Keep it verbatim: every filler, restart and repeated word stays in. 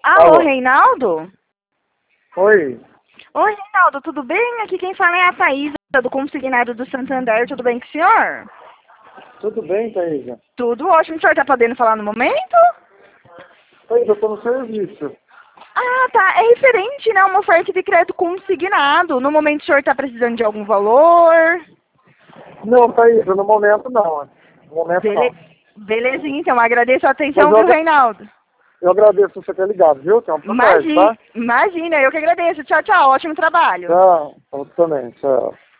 Alô, Alô. Reinaldo? Oi, Oi, Reinaldo, tudo bem? Aqui quem fala é a Thaísa, do Consignado do Santander. Tudo bem com o senhor? tudo bem, Thaísa? Tudo ótimo. O senhor está podendo falar no momento? Thaísa, eu tô no serviço. Ah, tá. É referente, né? Uma oferta de crédito consignado. No momento o senhor está precisando de algum valor? Não, Thaísa, no momento não. No momento Bele... não. Belezinha, então. Agradeço a Mas atenção, eu, viu, agra- Reinaldo? eu agradeço você ter ligado, viu? Tenha uma boa tarde, Imagina, tá? imagina, eu que agradeço. Tchau, tchau. Ótimo trabalho. Tchau. Você também, tchau.